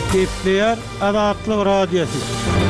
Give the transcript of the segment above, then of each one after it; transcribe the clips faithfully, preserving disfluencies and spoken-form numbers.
Kepler Adatlyk Radiosu.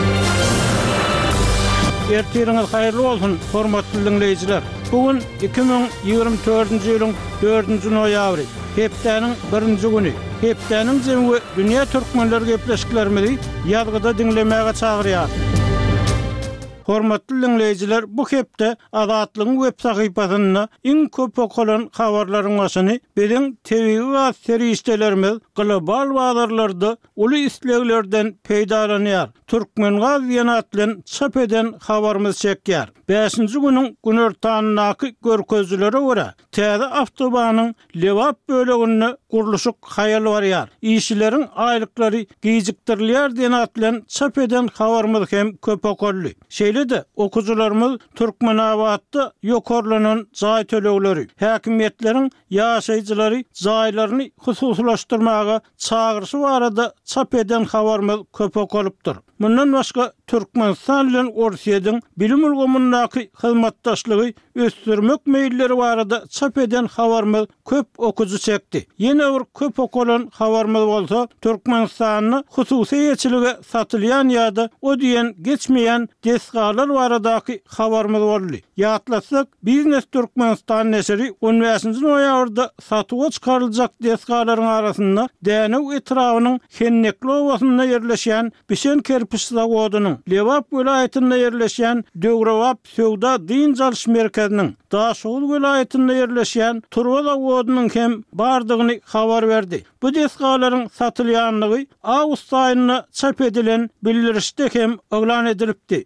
Ertiriňiz haýyrly bolsun, hormatly dinleýijiler. Bugün iki bin ýygrimi dördünji ýylyň dördünji noýabry, hepdeniň birinji güni. Hepdeniň jemgy dünýä türkmenleri gepleşiklerimizi ýazgyda dinlemäge çagyrýar. Hormatly dinleýijiler, bu hepde Adatlygyň web sahypasyna iň köp okulan habarlaryň başyny biziň T V we seriýetlerimiz global bazarlarda uly isleglerden peýdalanýar. Türkmen gaz ýanatlan çap eden habarymyz çekýär. beşinji günüň günertanynaky görkezlere görä, täze awtobanyň Lewap böleginde guruluşyk haýal barýar. İşçileriň aýlyklary gijikdirilýär diýen atlan çap eden habarymyz hem köp okully. Şeýle-de okujularymyz Türkmenabatda ýokarlanan jaý tölegleri, häkimetleriň ýaşaýjylary jaýlaryny hususlaşdyrmaga çagyrşy barada çap eden habarymyz köp okulypdyr. Mundan başga Türkmenistan bilen Orsiýadyň bilim ulgamyndaky hyzmatdaşlygy ösdürmek meýilleri barada çap eden habarymyz köp okuju çekdi. Ýene bir köp okulan habarymyz bolsa, Türkmenistanyň hususy ýeçiligi satylýan ýa-da o diýen geçmeýän desgalar baradaky habarymyz boldy. Ýatlasak, Biznes Türkmenistan nesiri on beşinji noýabrda satyga çykaryljak desgalaryň arasynda Dänew etrawynyň Hennekli owasyna ýerleşýän Bişen kerpiç zawodynyň, Lewap welaýatynda ýerleşýän Döwrewap Söwda diň çalyş merkeziniň, Daşoğul welaýatynda ýerleşýän Turwa zawodynyň hem bardygyny habar berdi. Bu desgalaryň satylýanlygy awgust aýyna çap edilen bildirişde hem oglan edilipdi.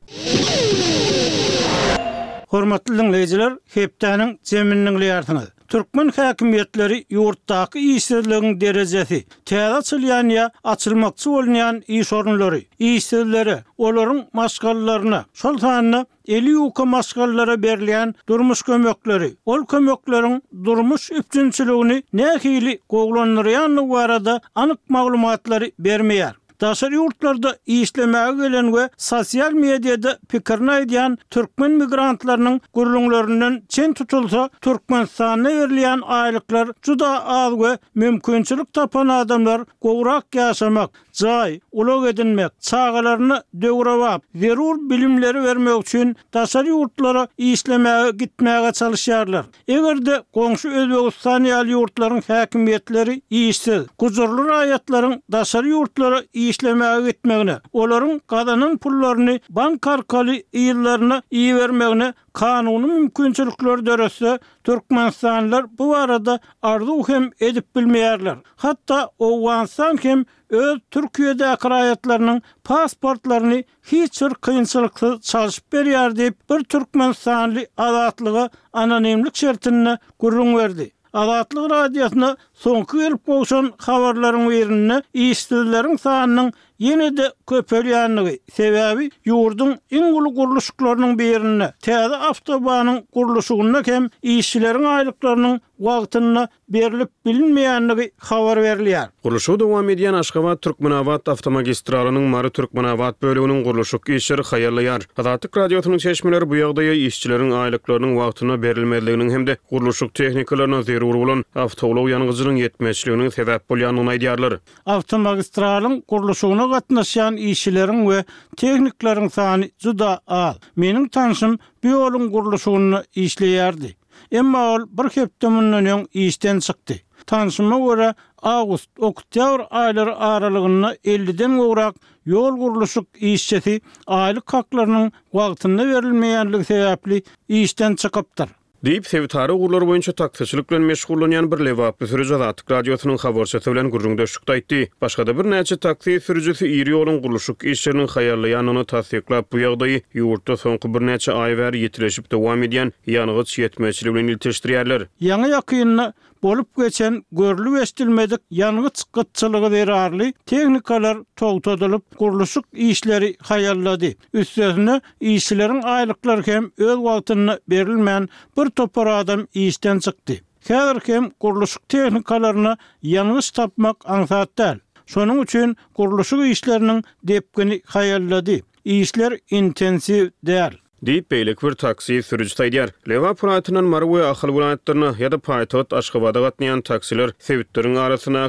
Hormatly dinleýijiler, hepdeniň jeminiň ýartyny. Türkmen häkimetleri ýurtdaky işsizligiň derejesi, täze açylýan ýa açylmakçy bolýan iş orunlary, işsizleri, olaryň maşgallalaryna, şol sanyna elli uka maşgallara berilýän durmuş kömekleri, ol kömekleriň durmuş üpçünçiligini nähili goglanýarlygy barada anyk maglumatlary bermeýär. Daşary ýurtlarda işlemäge gelen we sosial mediada pikirini aýdýan türkmen migrantlarynyň gurulňlarynyň çen tutulsa, Türkmenistana berilýän aýlyklar juda az we mümkinçilik tapan adamlar gowrak ýaşamak, jaý, ulak edinmek, çağalaryny döwrewap, zerur bilimleri bermek üçin daşary ýurtlara işlemäge gitmäge çalyşýarlar. Egerde goňşy Özbekistan ýaly ýurtlaryň häkimetleri işsiz, gujurly raýatlaryň daşary ýurtlara işlemäge gitmegine, olaryň gadanyň pullaryny bank arkaly ýyllaryna iý bermegine kanuny mümkinçilikler dörese Türkmenistanlylar bu barada arzu hem edip bilmeýärler. Hatda Owgansan hem öz Türkiýedäki raýatlarynyň pasportlaryny hiç bir kynçylyksy çalyşyp berýär diýip bir Türkmenistanly Adatlyga anonimlik şertine gurrun berdi. Adatlyk radiosyna soňky gelip bolşan habarlaryň birini işsizleriň sanynyň ýene-de köpelýänligi sebäbi ýurdun iň uly guruluşlarynyň birini, täze awtobanyň guruluşyna hem işçileriň aýlyklarynyň wagtyna berilip bilinmeýänligi habar berilýär. Guruluşy dowam edýän Aşgabat Türkmenabat awtomagistralynyň Mary Türkmenabat böleginiň guruluşyk işleri haýarlaýar. Adatlyk radiosynyň çeşmeleri bu ýagdaýa işçileriň aýlyklarynyň wagtyna berilmediliginiň hemde guruluşyk tehnikalaryna zerur bolan awtolog ýanygyjynyň ýetmezçiliginiň sebäp bolýanyny aýdýarlar. Awtomagistralyň guruluşyna gatnaşan işçileriň we tehnikleriň sany juda az. Meniň tanşym bu ýoluň guruluşyny işleýärdi. Emma ol bir hepde mundan öň işden çykdy. Tanşyma görä awgust, oktyabr aýlary aralygynda elliden gowrak ýol guruluşyk işçisi aýlyk haklarynyň wagtyna berilmeýänligi sebäpli işden çykypdyr. Diýip Sewtary gurulary boýunça taksyçylyk bilen meşgullanýan bir Lewap sürüji Adatlyk radiosynyň habarçysy bilen gurrundaşlyk aýtdy. Başga-da bir näçe taksi sürüjisi iri ýoluň guruluşyk işleriniň haýarlaýanyny tasdiklap bu ýagdaýy ýurtda soňky bir näçe aý bäri ýetileşip dowam edýän ýanygyç ýetmezçiligi bilen ilişdirýärler. Ýaňy ýakyny bolup geçen görülüp estilmedik ýanygyç gytçylygy berarly tehnikalar togtadylyp guruluşyk işleri haýarlady. Üstesine işçileriň aýlyklary hem öz wagtyna berilmän bir topar adam işden çykdy. Häzir hem guruluşyk tehnikalaryny ýanygyç tapmak aňsat däl. Şonuň üçin guruluşyk işleriniň depgini haýarlady. İşler intensiv däl. Diýip beýlik bir taksi sürüji taýdýar. Lewap raýatynyň Marwe ahal vilayatlaryna ýa-da paýtagat Aşgabatga gatnaýan taksiler sebitlerin arasyna